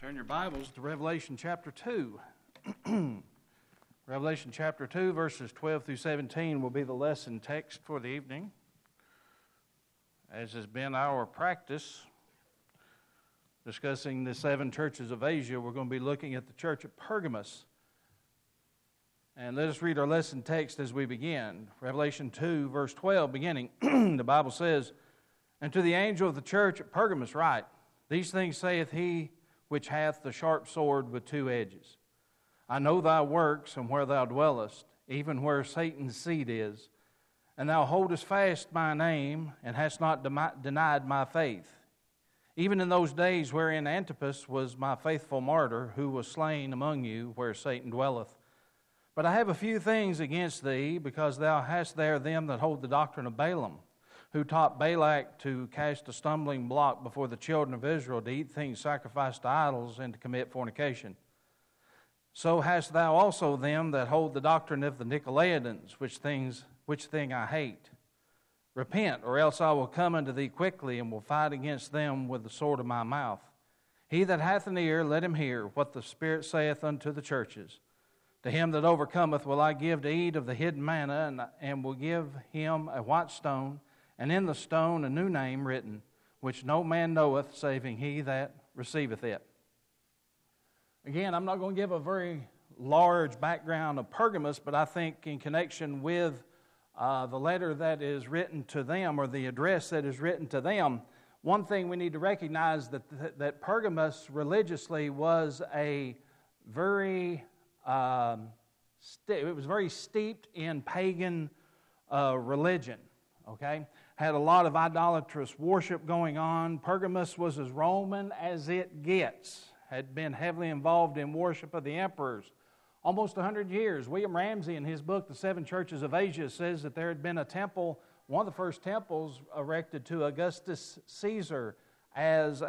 Turn your Bibles to Revelation chapter 2. Revelation chapter 2, verses 12 through 17 will be the lesson text for the evening. As has been our practice, discussing the 7 churches of Asia, we're going to be looking at the church at Pergamos. And let us read our lesson text as we begin. Revelation 2, verse 12, beginning, the Bible says, "And to the angel of the church at Pergamos write, These things saith he which hath the sharp sword with 2 edges. I know thy works and where thou dwellest, even where Satan's seat is. And thou holdest fast my name, and hast not denied my faith. Even in those days wherein Antipas was my faithful martyr, who was slain among you, where Satan dwelleth. But I have a few things against thee, because thou hast there them that hold the doctrine of Balaam, who taught Balak to cast a stumbling block before the children of Israel, to eat things sacrificed to idols, and to commit fornication. So hast thou also them that hold the doctrine of the Nicolaitans, which thing I hate. Repent, or else I will come unto thee quickly, and will fight against them with the sword of my mouth. He that hath an ear, let him hear what the Spirit saith unto the churches. To him that overcometh will I give to eat of the hidden manna, and will give him a white stone, and in the stone a new name written, which no man knoweth, saving he that receiveth it." Again, I'm not going to give a very large background of Pergamos, but I think in connection with the letter that is written to them, or the address that is written to them, one thing we need to recognize that Pergamos religiously was a very it was very steeped in pagan religion. Okay, had a lot of idolatrous worship going on. Pergamos was as Roman as it gets. Had been heavily involved in worship of the emperors. Almost 100 years. William Ramsey, in his book, The 7 Churches of Asia, says that there had been a temple, one of the first temples erected to Augustus Caesar as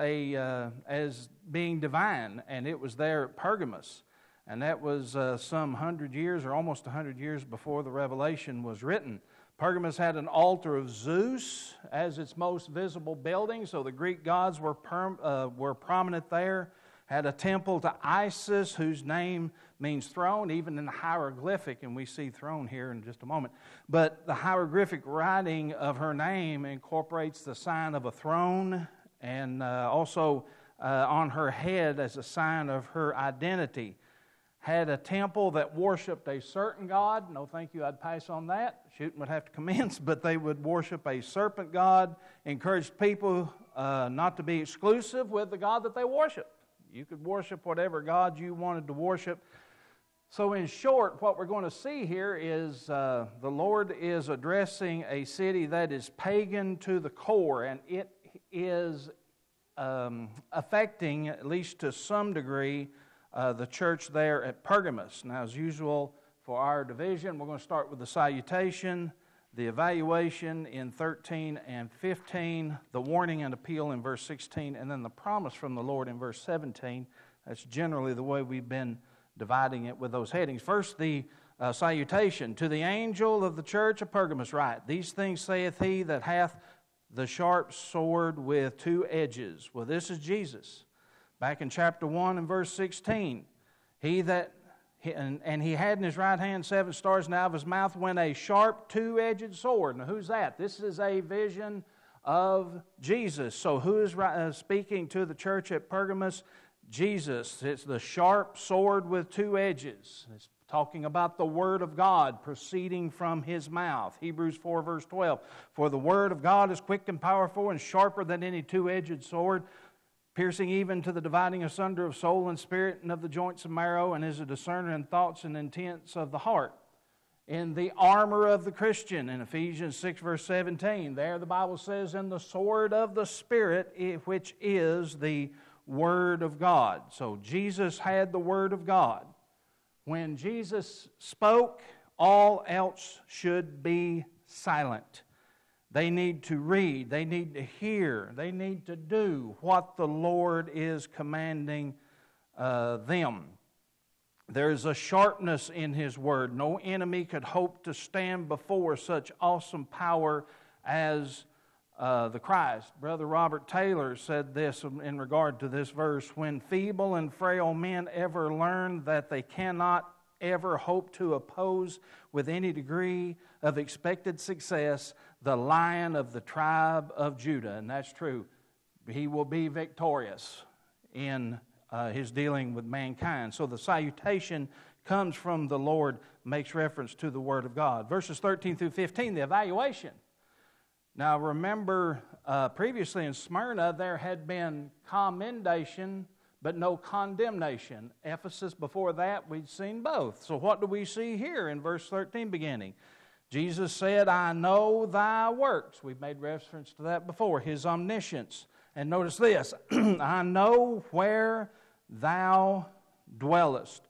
being divine, and it was there at Pergamos. And that was some 100 years, or almost 100 years before the Revelation was written. Pergamos had an altar of Zeus as its most visible building, so the Greek gods were prominent there. Had a temple to Isis, whose name means throne, even in the hieroglyphic, and we see throne here in just a moment. But the hieroglyphic writing of her name incorporates the sign of a throne, and also on her head as a sign of her identity. Had a temple that worshipped a certain god. No, thank you, I'd pass on that. Shooting would have to commence, but they would worship a serpent god. Encouraged people not to be exclusive with the god that they worshiped. You could worship whatever god you wanted to worship. So in short, what we're going to see here is the Lord is addressing a city that is pagan to the core, and it is affecting, at least to some degree, the church there at Pergamos. Now, as usual for our division, we're going to start with the salutation, the evaluation in 13 and 15, the warning and appeal in verse 16, and then the promise from the Lord in verse 17. That's generally the way we've been dividing it with those headings. First, the salutation. "To the angel of the church of Pergamos write, These things saith he that hath the sharp sword with 2 edges." Well, this is Jesus. Back in chapter 1 and verse 16, he had in his right hand 7 stars, and out of his mouth went a sharp 2-edged sword. Now, who's that? This is a vision of Jesus. So who is speaking to the church at Pergamos? Jesus. It's the sharp sword with 2 edges. It's talking about the Word of God proceeding from His mouth. Hebrews 4 verse 12. "For the Word of God is quick and powerful and sharper than any 2-edged sword, piercing even to the dividing asunder of soul and spirit and of the joints and marrow, and is a discerner in thoughts and intents of the heart." In the armor of the Christian, in Ephesians 6 verse 17, there the Bible says, "In the sword of the Spirit, which is the Word of God." So Jesus had the Word of God. When Jesus spoke, all else should be silent. They need to read, they need to hear, they need to do what the Lord is commanding them. There is a sharpness in His Word. No enemy could hope to stand before such awesome power as the Christ. Brother Robert Taylor said this in regard to this verse: when feeble and frail men ever learn that they cannot ever hope to oppose with any degree of expected success the Lion of the tribe of Judah. And that's true. He will be victorious in his dealing with mankind. So the salutation comes from the Lord, makes reference to the Word of God. Verses 13 through 15, the evaluation. Now remember, previously in Smyrna there had been commendation but no condemnation. Ephesus, before that, we'd seen both. So what do we see here in verse 13 beginning? Jesus said, I know thy works. We've made reference to that before. His omniscience. And notice this, I know where thou dwellest.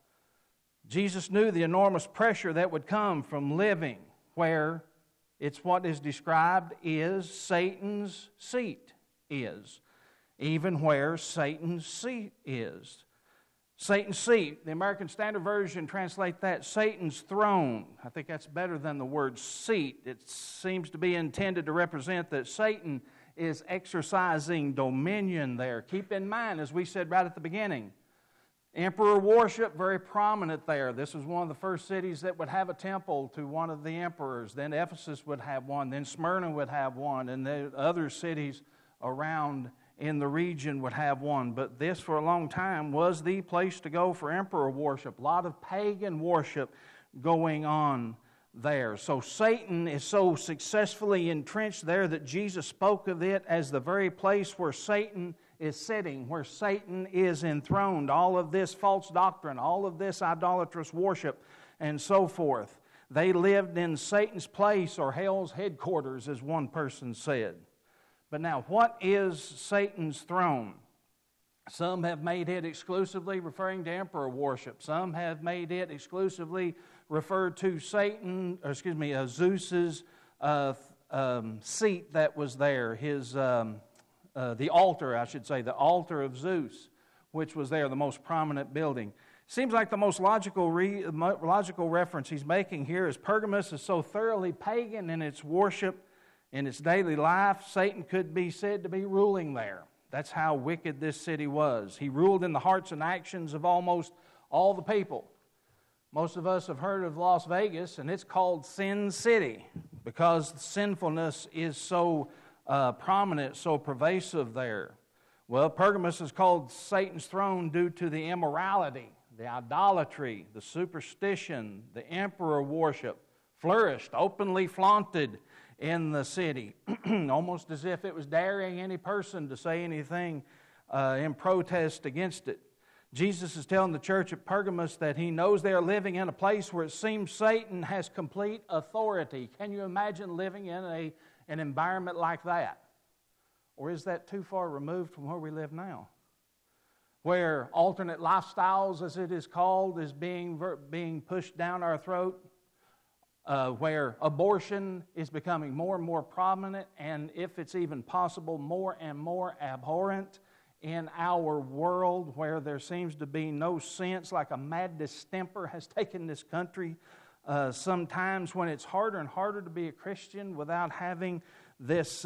Jesus knew the enormous pressure that would come from living where it's what is described is Satan's seat is. Even where Satan's seat is. Satan's seat, the American Standard Version translate that Satan's throne. I think that's better than the word seat. It seems to be intended to represent that Satan is exercising dominion there. Keep in mind, as we said right at the beginning, emperor worship, very prominent there. This was one of the first cities that would have a temple to one of the emperors. Then Ephesus would have one. Then Smyrna would have one. And the other cities around in the region would have one. But this, for a long time, was the place to go for emperor worship. A lot of pagan worship going on there. So Satan is so successfully entrenched there that Jesus spoke of it as the very place where Satan is sitting, where Satan is enthroned. All of this false doctrine, all of this idolatrous worship, and so forth. They lived in Satan's place, or hell's headquarters, as one person said. But now, what is Satan's throne? Some have made it exclusively referring to emperor worship. Some have made it exclusively referred to Zeus's seat that was there. The altar, I should say, the altar of Zeus, which was there, the most prominent building. Seems like the most logical reference he's making here is Pergamos is so thoroughly pagan in its worship, in its daily life, Satan could be said to be ruling there. That's how wicked this city was. He ruled in the hearts and actions of almost all the people. Most of us have heard of Las Vegas, and it's called Sin City because sinfulness is so prominent, so pervasive there. Well, Pergamos is called Satan's throne due to the immorality, the idolatry, the superstition, the emperor worship flourished, openly flaunted in the city, almost as if it was daring any person to say anything in protest against it. Jesus is telling the church at Pergamos that he knows they are living in a place where it seems Satan has complete authority. Can you imagine living in an environment like that? Or is that too far removed from where we live now? Where alternate lifestyles, as it is called, is being pushed down our throat. Where abortion is becoming more and more prominent, and if it's even possible, more and more abhorrent in our world, where there seems to be no sense, like a mad distemper has taken this country. Sometimes when it's harder and harder to be a Christian without having this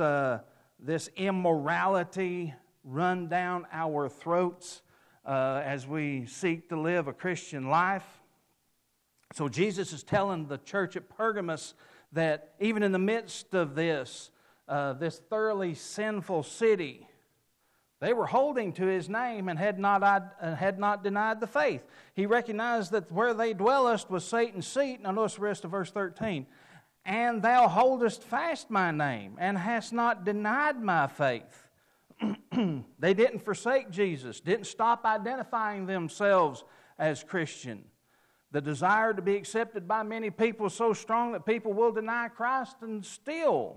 immorality run down our throats as we seek to live a Christian life. So Jesus is telling the church at Pergamos that even in the midst of this thoroughly sinful city, they were holding to his name and had not denied the faith. He recognized that where they dwellest was Satan's seat. Now notice the rest of verse 13. And thou holdest fast my name, and hast not denied my faith. They didn't forsake Jesus, didn't stop identifying themselves as Christian. The desire to be accepted by many people is so strong that people will deny Christ and still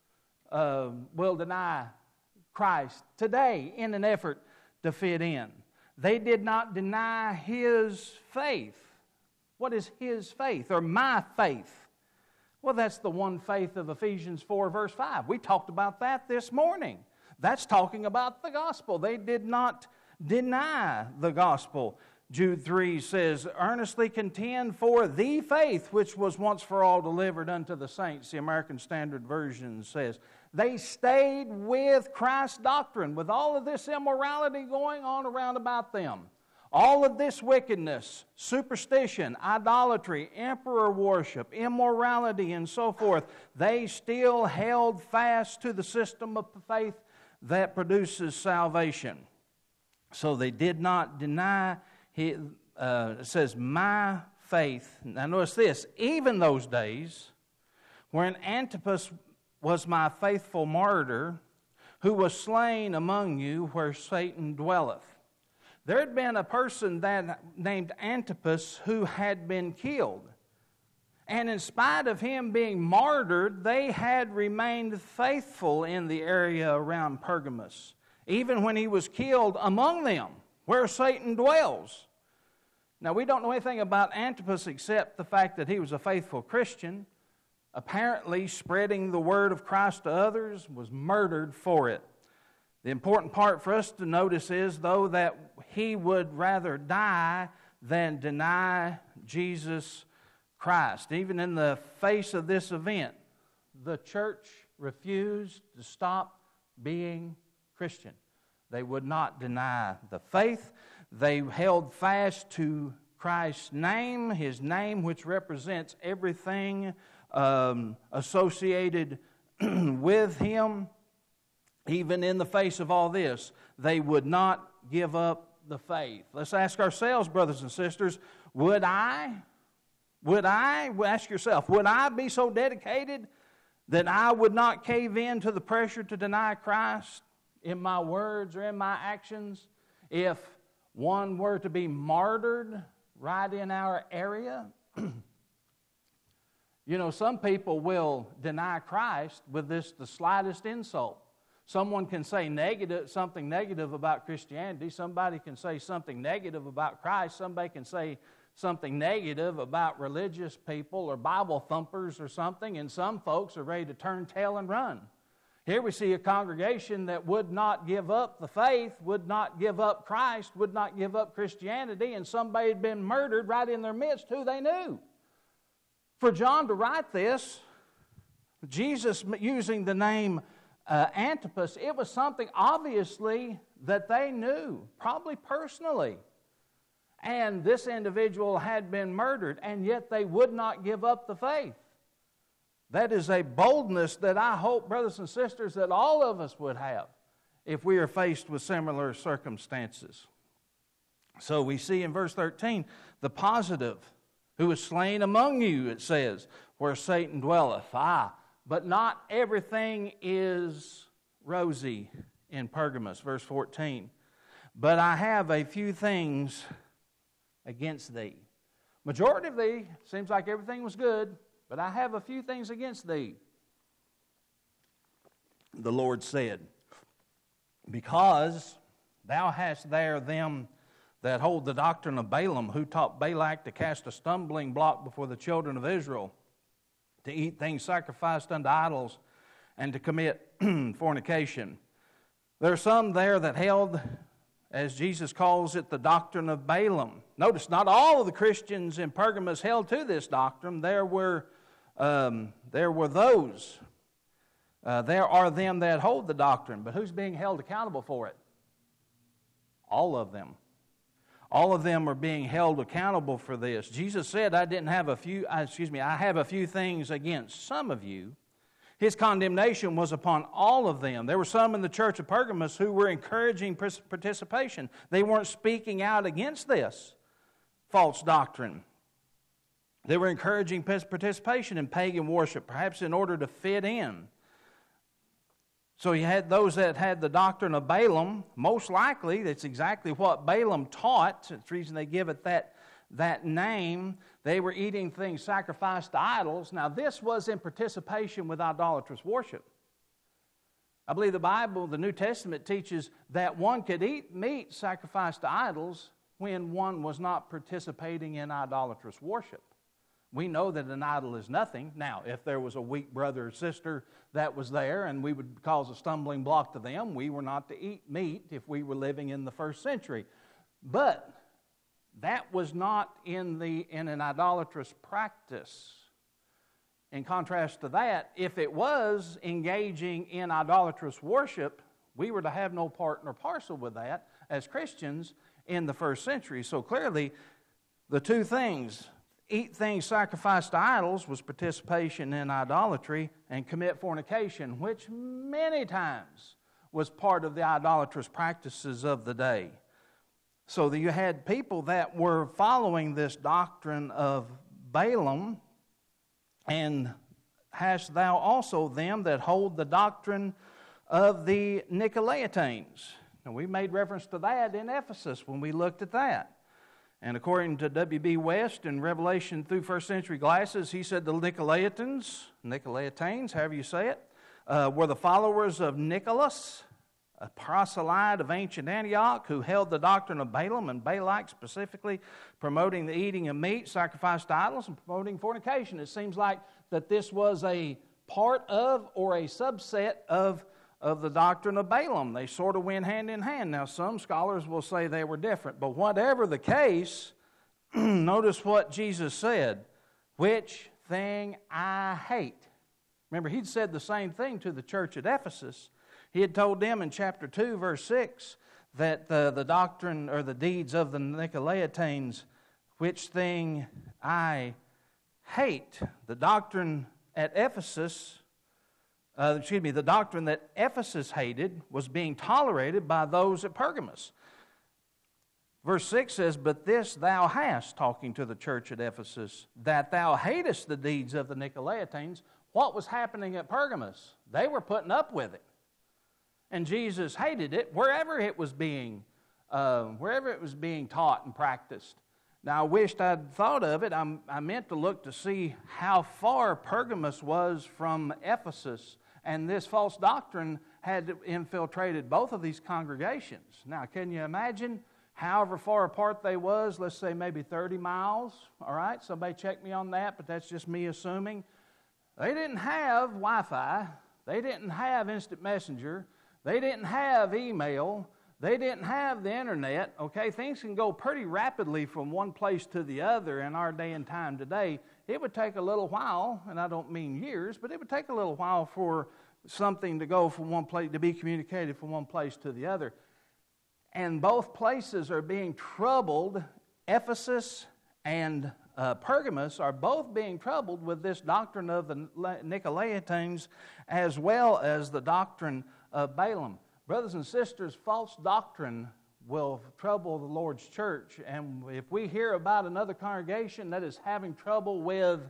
will deny Christ today in an effort to fit in. They did not deny his faith. What is his faith or my faith? Well, that's the one faith of Ephesians 4 verse 5. We talked about that this morning. That's talking about the gospel. They did not deny the gospel. Jude 3 says, earnestly contend for the faith which was once for all delivered unto the saints. The American Standard Version says, They stayed with Christ's doctrine, with all of this immorality going on around about them. All of this wickedness, superstition, idolatry, emperor worship, immorality, and so forth, they still held fast to the system of faith that produces salvation. So they did not deny, it says, my faith. Now notice this, even those days when Antipas was my faithful martyr, who was slain among you where Satan dwelleth. There had been a person named Antipas who had been killed. And in spite of him being martyred, they had remained faithful in the area around Pergamos, even when he was killed among them, where Satan dwells. Now, we don't know anything about Antipas except the fact that he was a faithful Christian, apparently spreading the word of Christ to others, was murdered for it. The important part for us to notice is, though, that he would rather die than deny Jesus Christ. Even in the face of this event, the church refused to stop being Christian. They would not deny the faith. They held fast to Christ's name, his name which represents everything associated with him. Even in the face of all this, they would not give up the faith. Let's ask ourselves, brothers and sisters, would I, ask yourself, would I be so dedicated that I would not cave in to the pressure to deny Christ in my words or in my actions if one were to be martyred right in our area? You know, some people will deny Christ with the slightest insult. Someone can say something negative about Christianity. Somebody can say something negative about Christ. Somebody can say something negative about religious people or Bible thumpers or something, and some folks are ready to turn tail and run. Here we see a congregation that would not give up the faith, would not give up Christ, would not give up Christianity, and somebody had been murdered right in their midst who they knew. For John to write this, Jesus using the name Antipas, it was something obviously that they knew, probably personally. And this individual had been murdered, and yet they would not give up the faith. That is a boldness that I hope, brothers and sisters, that all of us would have if we are faced with similar circumstances. So we see in verse 13 the positive, who was slain among you, it says, where Satan dwelleth. But not everything is rosy in Pergamos. Verse 14. But I have a few things against thee. Majority of thee, seems like everything was good, but I have a few things against thee. The Lord said, because thou hast there them that hold the doctrine of Balaam, who taught Balak to cast a stumbling block before the children of Israel, to eat things sacrificed unto idols, and to commit fornication. There are some there that held, as Jesus calls it, the doctrine of Balaam. Notice, not all of the Christians in Pergamos held to this doctrine. There were those. There are them that hold the doctrine, but who's being held accountable for it? All of them. All of them are being held accountable for this. Jesus said, I have a few things against some of you. His condemnation was upon all of them. There were some in the church of Pergamos who were encouraging participation. They weren't speaking out against this false doctrine. They were encouraging participation in pagan worship, perhaps in order to fit in. So you had those that had the doctrine of Balaam. Most likely, that's exactly what Balaam taught. That's the reason they give it that name. They were eating things sacrificed to idols. Now, this was in participation with idolatrous worship. I believe the Bible, the New Testament, teaches that one could eat meat sacrificed to idols when one was not participating in idolatrous worship. We know that an idol is nothing. Now, if there was a weak brother or sister that was there and we would cause a stumbling block to them, we were not to eat meat if we were living in the first century. But that was not in an idolatrous practice. in contrast to that, if it was engaging in idolatrous worship, we were to have no part nor parcel with that as Christians in the first century. So clearly, the two things, eat things sacrificed to idols, was participation in idolatry, and commit fornication, which many times was part of the idolatrous practices of the day. So that you had people that were following this doctrine of Balaam, and hast thou also them that hold the doctrine of the Nicolaitanes. Now, we made reference to that in Ephesus when we looked at that. And according to W.B. West in Revelation through first century glasses, he said the Nicolaitanes, however you say it, were the followers of Nicholas, a proselyte of ancient Antioch, who held the doctrine of Balaam and Balak, specifically promoting the eating of meat sacrificed to idols and promoting fornication. It seems like that this was a part of or a subset of the doctrine of Balaam. They sort of went hand in hand. Now, some scholars will say they were different, but whatever the case, notice what Jesus said, which thing I hate. Remember, he'd said the same thing to the church at Ephesus. He had told them in chapter 2, verse 6, that the doctrine or the deeds of the Nicolaitanes, which thing I hate. The doctrine at Ephesus, the doctrine that Ephesus hated was being tolerated by those at Pergamos. Verse 6 says, but this thou hast, talking to the church at Ephesus, that thou hatest the deeds of the Nicolaitanes. What was happening at Pergamos? They were putting up with it. And Jesus hated it wherever it was being taught and practiced. Now, I wished I'd thought of it. I meant to look to see how far Pergamos was from Ephesus, and this false doctrine had infiltrated both of these congregations. Now, can you imagine however far apart they was? Let's say maybe 30 miles, all right? Somebody check me on that, but that's just me assuming. They didn't have Wi-Fi. They didn't have instant messenger. They didn't have email. They didn't have the internet. Okay, things can go pretty rapidly from one place to the other in our day and time today. It would take a little while, and I don't mean years, but it would take a little while for something to go from one place, to be communicated from one place to the other. And both places are being troubled. Ephesus and Pergamos are both being troubled with this doctrine of the Nicolaitanes as well as the doctrine of Balaam. Brothers and sisters, false doctrine will trouble the Lord's church. And if we hear about another congregation that is having trouble with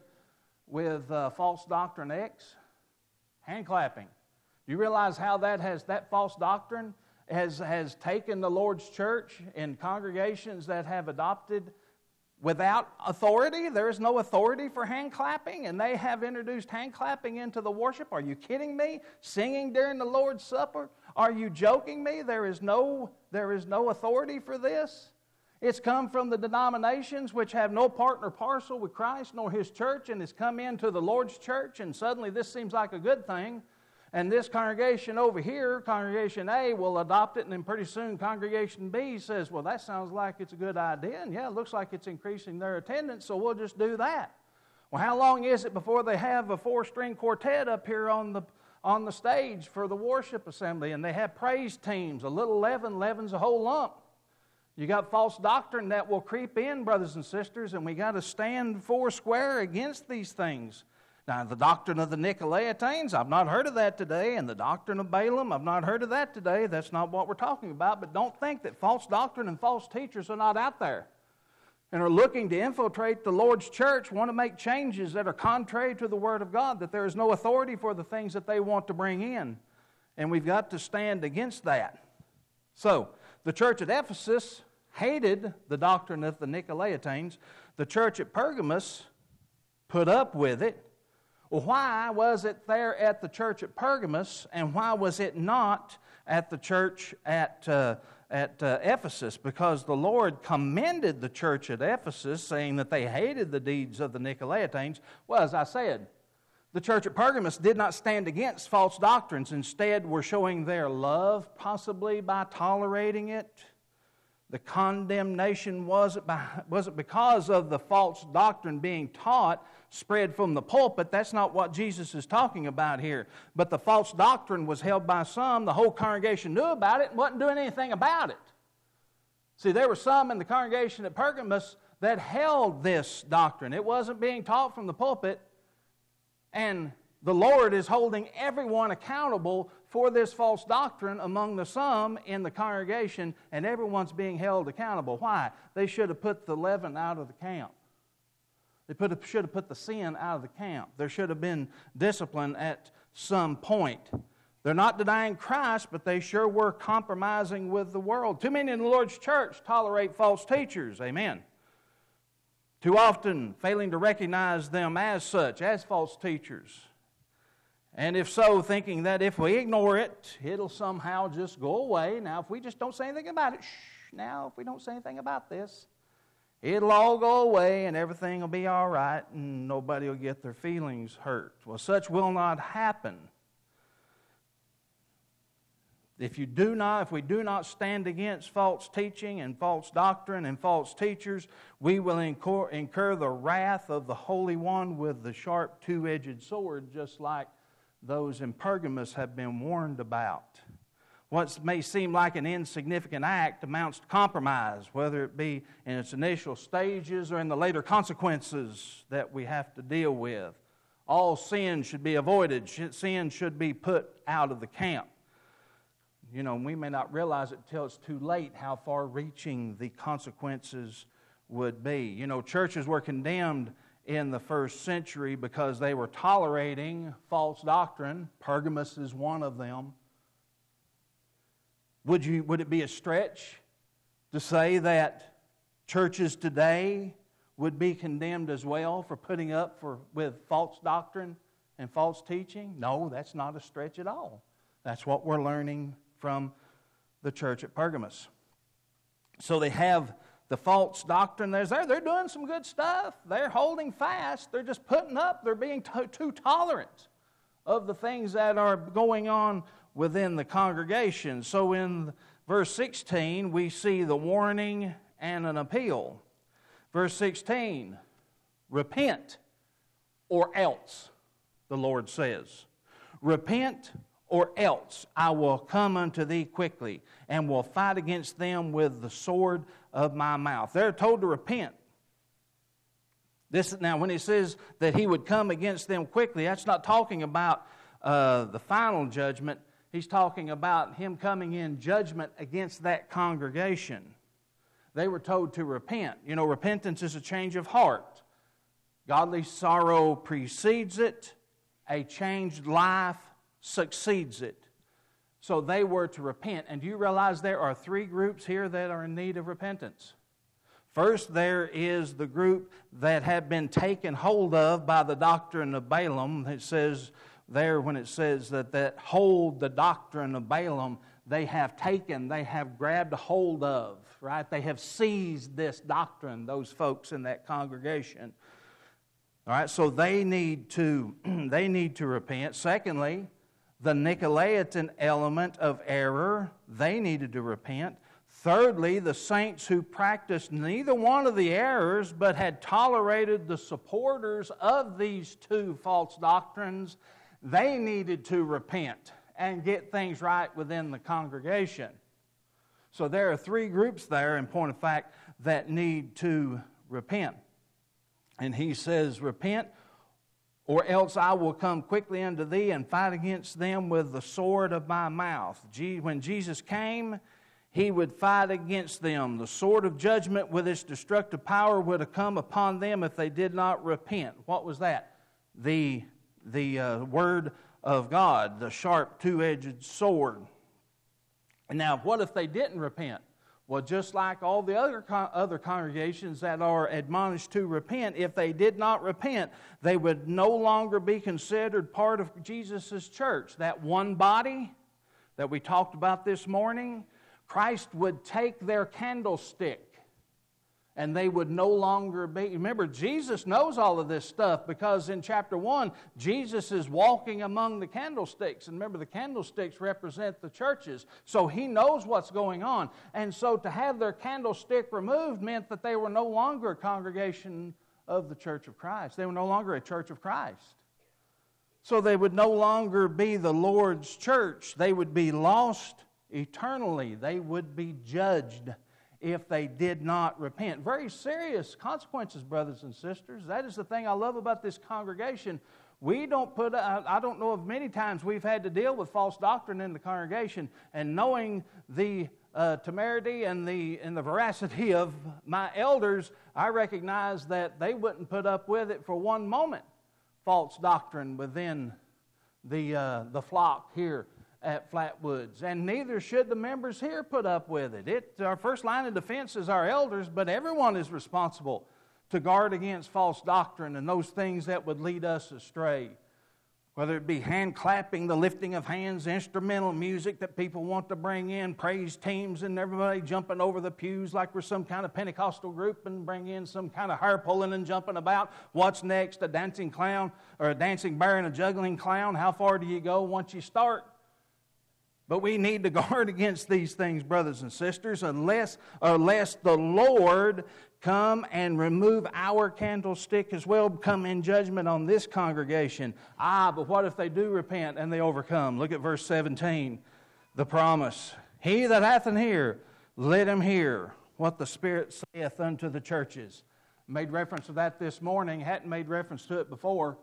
false doctrine X, hand clapping. Do you realize how that false doctrine has taken the Lord's church in congregations that have adopted without authority? There is no authority for hand clapping, and they have introduced hand clapping into the worship. Are you kidding me? Singing during the Lord's Supper? Are you joking me? There is no authority for this. It's come from the denominations which have no part nor parcel with Christ nor His church, and it's come into the Lord's church, and suddenly this seems like a good thing. And this congregation over here, Congregation A, will adopt it, and then pretty soon Congregation B says, well, that sounds like it's a good idea, and yeah, it looks like it's increasing their attendance, so we'll just do that. Well, how long is it before they have a 4-string quartet up here on the stage for the worship assembly, and they have praise teams, a little leaven's a whole lump. You got false doctrine that will creep in, brothers and sisters, and we got to stand foursquare against these things. Now, the doctrine of the Nicolaitanes, I've not heard of that today, and the doctrine of Balaam, I've not heard of that today. That's not what we're talking about, but don't think that false doctrine and false teachers are not out there and are looking to infiltrate the Lord's church, want to make changes that are contrary to the Word of God, that there is no authority for the things that they want to bring in, and we've got to stand against that. So, the church at Ephesus hated the doctrine of the Nicolaitanes. The church at Pergamos put up with it. Well, why was it there at the church at Pergamos, and why was it not at the church at Ephesus? Because the Lord commended the church at Ephesus, saying that they hated the deeds of the Nicolaitanes. Well, as I said, the church at Pergamos did not stand against false doctrines. Instead, were showing their love, possibly by tolerating it. The condemnation wasn't because of the false doctrine being taught, spread from the pulpit. That's not what Jesus is talking about here. But the false doctrine was held by some. The whole congregation knew about it and wasn't doing anything about it. See, there were some in the congregation at Pergamos that held this doctrine. It wasn't being taught from the pulpit, and the Lord is holding everyone accountable for this false doctrine among the some in the congregation, and everyone's being held accountable. Why? They should have put the leaven out of the camp. They should have put the sin out of the camp. There should have been discipline at some point. They're not denying Christ, but they sure were compromising with the world. Too many in the Lord's church tolerate false teachers. Amen. Too often failing to recognize them as such, as false teachers. And if so, thinking that if we ignore it, it'll somehow just go away. Now, if we just don't say anything about it, if we don't say anything about this, it'll all go away and everything will be all right and nobody will get their feelings hurt. Well, such will not happen. If we do not stand against false teaching and false doctrine and false teachers, we will incur the wrath of the Holy One with the sharp two-edged sword, just like those in Pergamos have been warned about. What may seem like an insignificant act amounts to compromise, whether it be in its initial stages or in the later consequences that we have to deal with. All sin should be avoided. Sin should be put out of the camp. You know, we may not realize it until it's too late how far-reaching the consequences would be. You know, churches were condemned in the first century because they were tolerating false doctrine. Pergamos is one of them. Would it be a stretch to say that churches today would be condemned as well for putting up with false doctrine and false teaching? No, that's not a stretch at all. That's what we're learning from the church at Pergamos. So they have the false doctrine there. They're doing some good stuff. They're holding fast. They're just putting up. They're being too tolerant of the things that are going on within the congregation. So in verse 16, we see the warning and an appeal. Verse 16, repent or else, the Lord says. Repent or else I will come unto thee quickly, and will fight against them with the sword of my mouth. They're told to repent. Now, when he says that he would come against them quickly, that's not talking about the final judgment. He's talking about him coming in judgment against that congregation. They were told to repent. You know, repentance is a change of heart. Godly sorrow precedes it. A changed life succeeds it. So they were to repent. And do you realize there are three groups here that are in need of repentance? First, there is the group that have been taken hold of by the doctrine of Balaam. It says there, when it says that hold the doctrine of Balaam, they have grabbed a hold of, right? They have seized this doctrine, those folks in that congregation. All right, so they need to repent. Secondly, the Nicolaitan element of error, they needed to repent. Thirdly, the saints who practiced neither one of the errors but had tolerated the supporters of these two false doctrines, they needed to repent and get things right within the congregation. So there are three groups there, in point of fact, that need to repent. And he says, repent, or else I will come quickly unto thee and fight against them with the sword of my mouth. When Jesus came, he would fight against them. The sword of judgment with its destructive power would have come upon them if they did not repent. What was that? The word of God, the sharp two-edged sword. And now, what if they didn't repent? Well, just like all the other congregations that are admonished to repent, if they did not repent, they would no longer be considered part of Jesus' church. That one body that we talked about this morning, Christ would take their candlestick and they would no longer be. Remember, Jesus knows all of this stuff because in chapter 1, Jesus is walking among the candlesticks. And remember, the candlesticks represent the churches. So he knows what's going on. And so to have their candlestick removed meant that they were no longer a congregation of the Church of Christ. They were no longer a Church of Christ. So they would no longer be the Lord's church. They would be lost eternally. They would be judged if they did not repent. Very serious consequences, brothers and sisters. That is the thing I love about this congregation. We don't put, I don't know of many times we've had to deal with false doctrine in the congregation, and knowing the temerity and the veracity of my elders, I recognize that they wouldn't put up with it for one moment. False doctrine within the flock here at Flatwoods, and neither should the members here put up with it. Our first line of defense is our elders, but everyone is responsible to guard against false doctrine and those things that would lead us astray. Whether it be hand clapping, the lifting of hands, instrumental music that people want to bring in, praise teams, and everybody jumping over the pews like we're some kind of Pentecostal group and bring in some kind of hair pulling and jumping about. What's next? A dancing clown or a dancing bear and a juggling clown? How far do you go once you start? But we need to guard against these things, brothers and sisters, unless the Lord come and remove our candlestick as well, come in judgment on this congregation. But what if they do repent and they overcome? Look at verse 17, the promise. He that hath an ear, let him hear what the Spirit saith unto the churches. Made reference to that this morning, hadn't made reference to it before,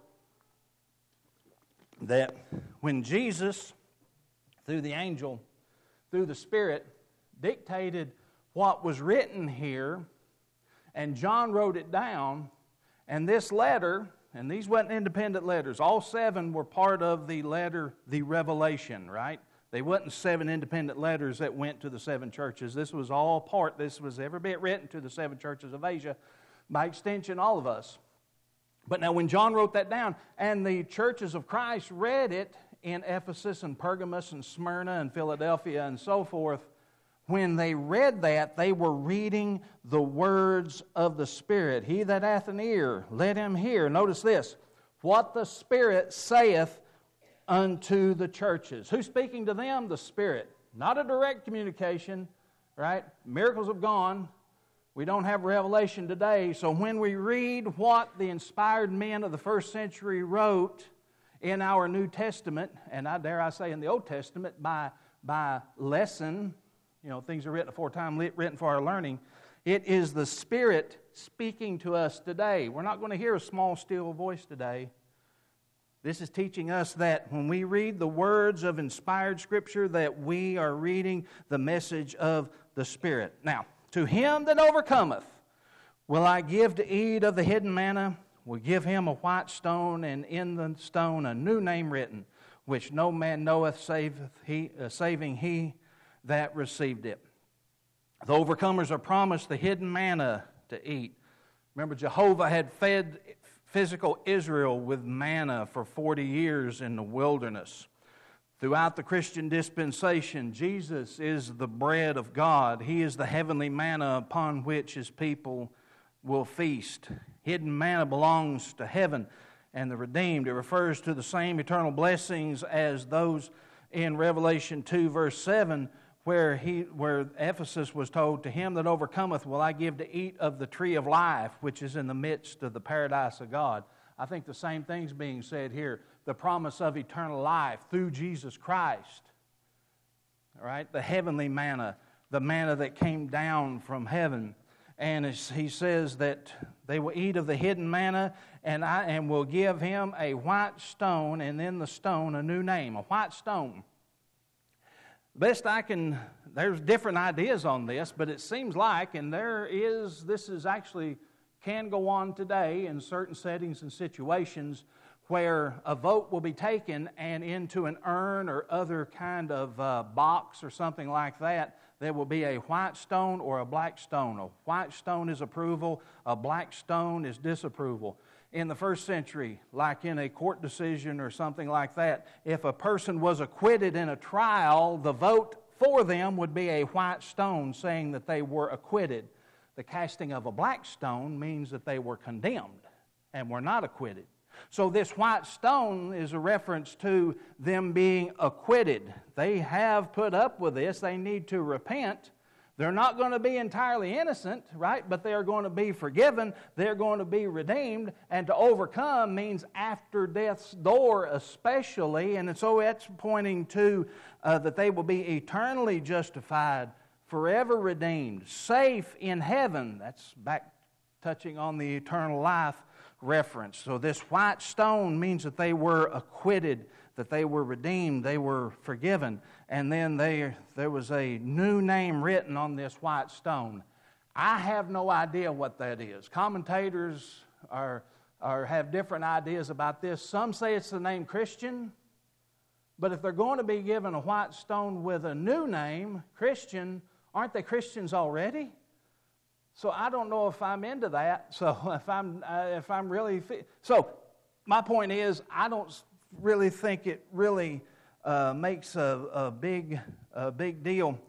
that when Jesus, through the angel, through the Spirit, dictated what was written here, and John wrote it down, and this letter, and these weren't independent letters, all 7 were part of the letter, the Revelation, right? They wasn't 7 independent letters that went to the 7 churches. This was all part, this was every bit written to the 7 churches of Asia, by extension, all of us. But now when John wrote that down, and the churches of Christ read it in Ephesus and Pergamos and Smyrna and Philadelphia and so forth, when they read that, they were reading the words of the Spirit. He that hath an ear, let him hear. Notice this, what the Spirit saith unto the churches. Who's speaking to them? The Spirit. Not a direct communication, right? Miracles have gone. We don't have revelation today. So when we read what the inspired men of the first century wrote in our New Testament, and I dare I say in the Old Testament, by lesson, things are written aforetime, written for our learning. It is the Spirit speaking to us today. We're not going to hear a small, still voice today. This is teaching us that when we read the words of inspired Scripture, that we are reading the message of the Spirit. Now, to him that overcometh will I give to eat of the hidden manna, will give him a white stone, and in the stone a new name written, which no man knoweth saving he that received it. The overcomers are promised the hidden manna to eat. Remember, Jehovah had fed physical Israel with manna for 40 years in the wilderness. Throughout the Christian dispensation, Jesus is the bread of God. He is the heavenly manna upon which His people will feast. Hidden manna belongs to heaven and the redeemed. It refers to the same eternal blessings as those in Revelation 2, verse 7, where Ephesus was told, to him that overcometh will I give to eat of the tree of life, which is in the midst of the paradise of God. I think the same thing's being said here. The promise of eternal life through Jesus Christ. All right? The heavenly manna, the manna that came down from heaven. And he says that they will eat of the hidden manna, and will give him a white stone, and in the stone a new name. A white stone. Best I can, there's different ideas on this, but it seems like, and this is actually can go on today in certain settings and situations where a vote will be taken, and into an urn or other kind of box or something like that, there will be a white stone or a black stone. A white stone is approval, a black stone is disapproval. In the first century, like in a court decision or something like that, if a person was acquitted in a trial, the vote for them would be a white stone saying that they were acquitted. The casting of a black stone means that they were condemned and were not acquitted. So this white stone is a reference to them being acquitted. They have put up with this. They need to repent. They're not going to be entirely innocent, right? But they are going to be forgiven. They're going to be redeemed. And to overcome means after death's door especially. And so it's pointing to that they will be eternally justified, forever redeemed, safe in heaven. That's back touching on the eternal life reference. So this white stone means that they were acquitted, that they were redeemed, they were forgiven. And then there was a new name written on this white stone. I have no idea what that is. Commentators have different ideas about this. Some say it's the name Christian. But if they're going to be given a white stone with a new name, Christian, aren't they Christians already? So I don't know if I'm into that. So if I'm really... So my point is, I don't really think it really makes a big deal.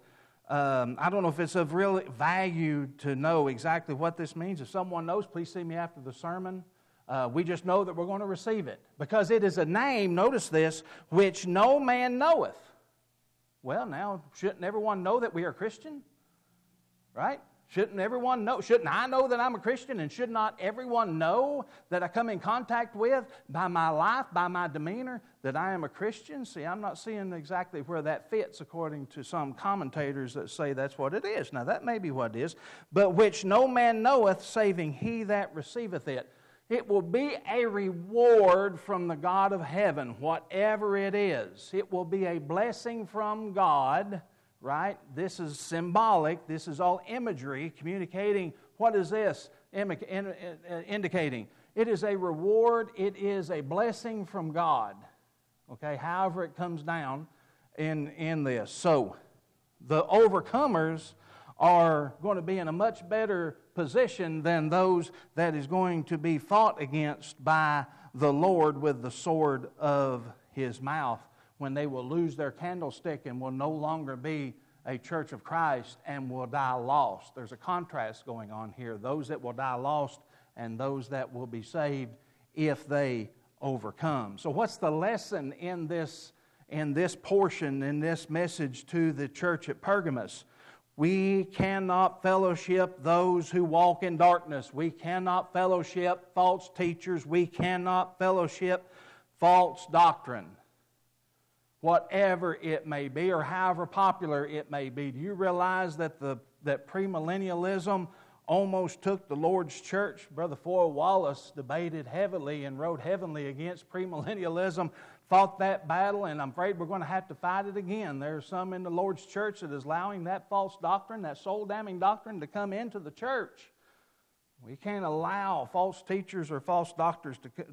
I don't know if it's of real value to know exactly what this means. If someone knows, please see me after the sermon. We just know that we're going to receive it. Because it is a name, notice this, which no man knoweth. Well, now, shouldn't everyone know that we are Christian? Right? Shouldn't everyone know? Shouldn't I know that I'm a Christian? And should not everyone know that I come in contact with by my life, by my demeanor, that I am a Christian? See, I'm not seeing exactly where that fits according to some commentators that say that's what it is. Now, that may be what it is. But which no man knoweth, saving he that receiveth it. It will be a reward from the God of heaven, whatever it is. It will be a blessing from God. Right? This is symbolic. This is all imagery communicating. What is this indicating? It is a reward. It is a blessing from God. Okay? However it comes down in this. So, the overcomers are going to be in a much better position than those that is going to be fought against by the Lord with the sword of His mouth, when they will lose their candlestick and will no longer be a church of Christ and will die lost. There's a contrast going on here. Those that will die lost and those that will be saved if they overcome. So what's the lesson in this portion, in this message to the church at Pergamos? We cannot fellowship those who walk in darkness. We cannot fellowship false teachers. We cannot fellowship false doctrine. Whatever it may be, or however popular it may be. Do you realize that that premillennialism almost took the Lord's church? Brother Foyle Wallace debated heavily and wrote heavily against premillennialism, fought that battle, and I'm afraid we're going to have to fight it again. There's some in the Lord's church that is allowing that false doctrine, that soul-damning doctrine, to come into the church. We can't allow false teachers or false doctrines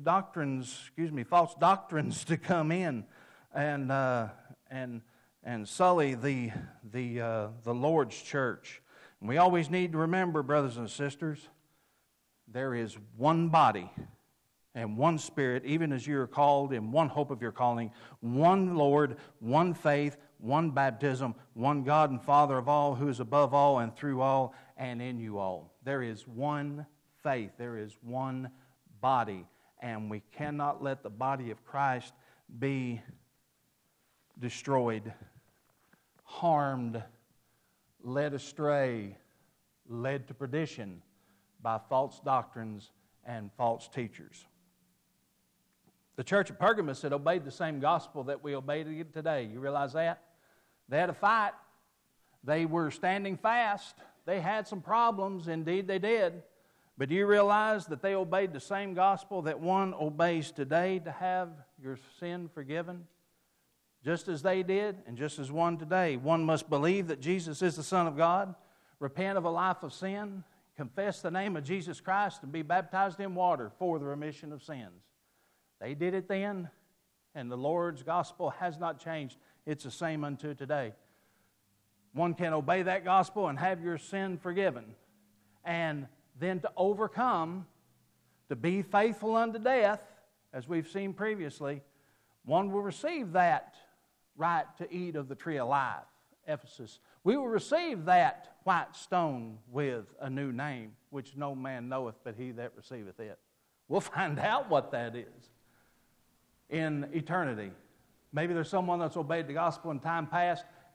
to come in and sully the Lord's church. And we always need to remember, brothers and sisters, there is one body and one Spirit, even as you are called in one hope of your calling, one Lord, one faith, one baptism, one God and Father of all, who is above all and through all and in you all. There is one faith. There is one body. And we cannot let the body of Christ be destroyed, harmed, led astray, led to perdition by false doctrines and false teachers. The church of Pergamos had obeyed the same gospel that we obey today. You realize that? They had a fight. They were standing fast. They had some problems. Indeed, they did. But do you realize that they obeyed the same gospel that one obeys today to have your sin forgiven? Just as they did, and just as one today. One must believe that Jesus is the Son of God, repent of a life of sin, confess the name of Jesus Christ, and be baptized in water for the remission of sins. They did it then, and the Lord's gospel has not changed. It's the same unto today. One can obey that gospel and have your sin forgiven. And then to overcome, to be faithful unto death, as we've seen previously, one will receive that right to eat of the tree of life. Ephesus. We will receive that white stone with a new name, which no man knoweth but he that receiveth it. We'll find out what that is in eternity. Maybe there's someone that's obeyed the gospel in time past,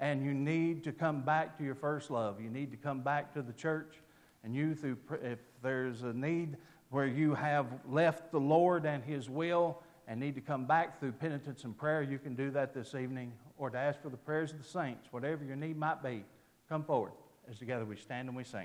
and you need to come back to your first love. You need to come back to the church, and if there's a need where you have left the Lord and His will and need to come back through penitence and prayer, you can do that this evening, or to ask for the prayers of the saints. Whatever your need might be, come forward as together we stand and we sing.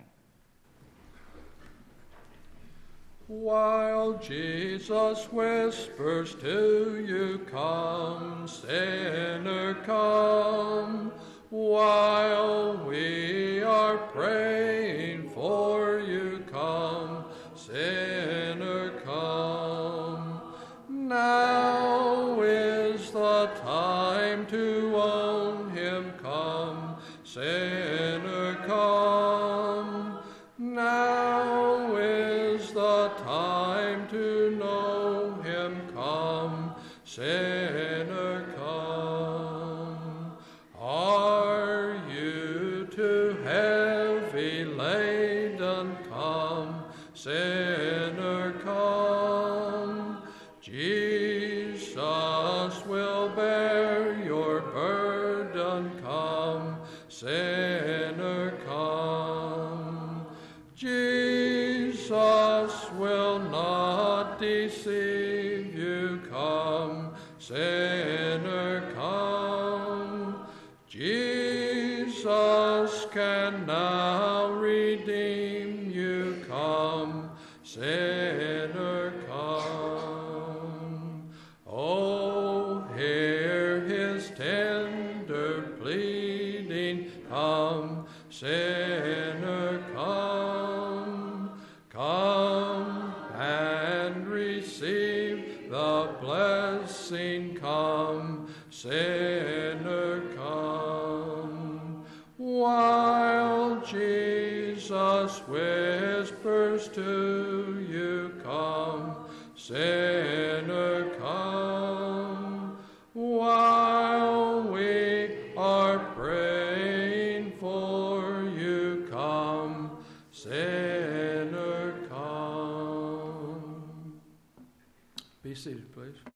While Jesus whispers to you, "Come, sinner, come," while we are praying for you, "Come, sinner, come." Now is the time to own Him. Come, sinner, come. Now is the time to know Him. Come, sinner, come. Are you too heavy laden? Come, sinner, come. Jesus will bear your burden. Come, sinner, come. Jesus will not deceive you. Come, sinner, come. Jesus can now redeem you. Come, sinner, come. Oh, hear His tender pleading. Come, sinner, come. Come and receive the blessing. Come, sinner, come. While Jesus whispers to you, "Come, sinner, come," while we are praying for you, "Come, sinner, come." Be seated, please.